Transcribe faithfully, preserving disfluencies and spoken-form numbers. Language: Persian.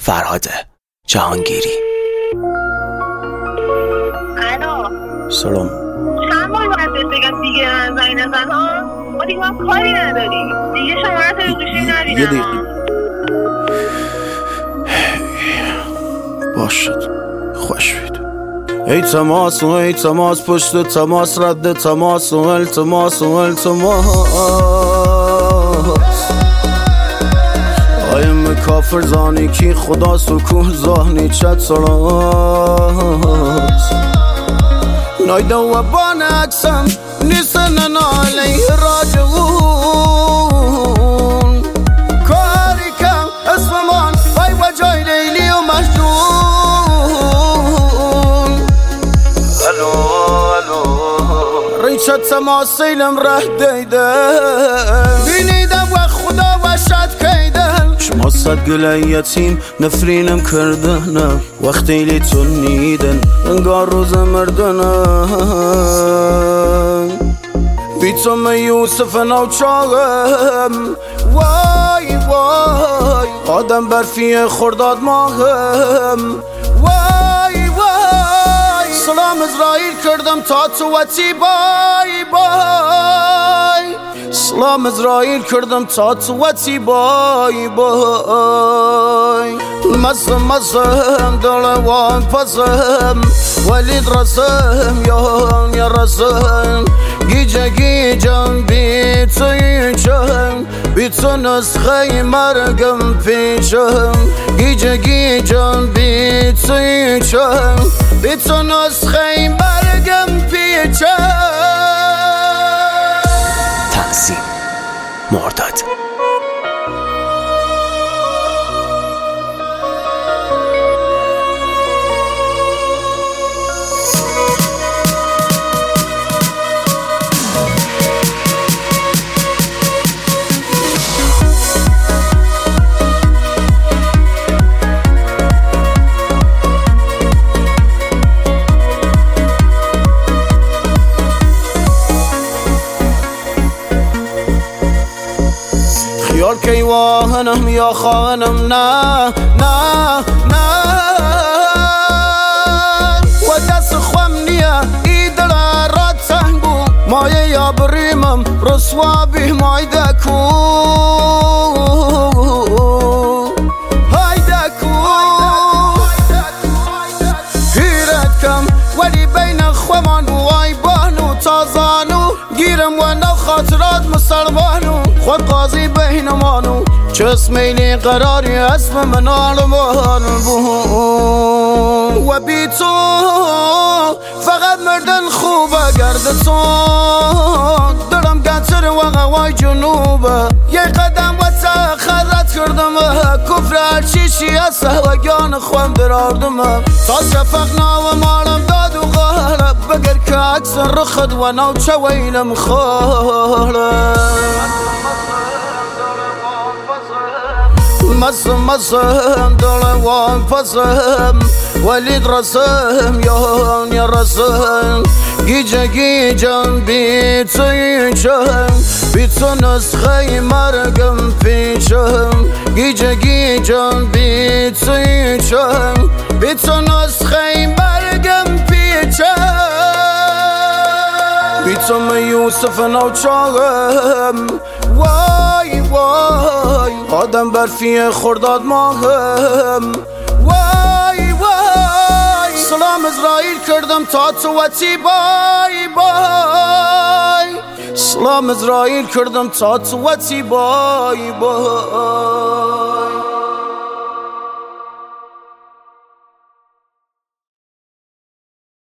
فرهاد جهانگیری. الو سلام. چند بار باید بهت بگم دیگه زنگ نزن ها؟ ما دیگه هم کاری نداری دیگه، شماره تو گوشی یه دقیقه باشد. خوش بید. ای تماس و ای تماس، پشت تماس رد تماس و التماس و التماس. آیم کافر زانی کی خدا سکوه زانی چت سراس. نایده و بان اکسم نیسن نالی راجعون. کاری کم اسممان وی و جای لیلی و مجنون. الو الو ریچه تماس سیلم ره دیده بینیدم و خدا و شد کیدن. شما صد گله یتیم نفرینم کردنم وقتی لی تو نیدن انگار روز مردنم. بی تو من یوسف نوچاهم وای وای. آدم برفی خرداد ماهم وای وای. سلام ازرائیل کردم تا تو وطی بای بای. سلام ازرائیل کردم تا تو وطی بای بای. مزم مزم دلوان پزم ولید رزم یان یا رزم. گیجه گیجم بی تویچم بی تو نسخه مرگم پیچم. گیجه گیجم بی تویچم بی تو نسخه مرگم پیچم. تنظیم مرداد. خیال کی واهنم یا خانم نه نه نه. و دست خوام نیه ای دل را تنگو مایه یا بریمم رسوا بی مایده کو. هایده کو هیرت کم ولی بین خوامان وای بانو تازانو. گیرم و نو خاطرات مسلمانو خود قاضی بینمانو. چه اسمیلی قراری اسم من آلمان بود. و بی تو فقط مردن خوبه گرد تو. دلم گتر و غوای جنوبه یه قدم و تخرت کردم. کفر هرچیشی از سهوگان خوام دراردم. تا شفق ناو مالم داد و غالب بگر که اکسن رخد و نو چه ویلم خالب. مزم مزم دلوان پزم ولید رزم یان یا رزم. گیجه گیجم بی تویچم بی تو نسخه مرگم پیچم. گیجه گیجم بی تویچم بی تو نسخه مرگم پیچم. بی تو من یوسف نوچاهم وای وای. آدم برفی خرداد ماهم وای وای. سلام ازرائیل کردم تا تو وطی بای بای. سلام ازرائیل کردم تا تو وطی بای بای.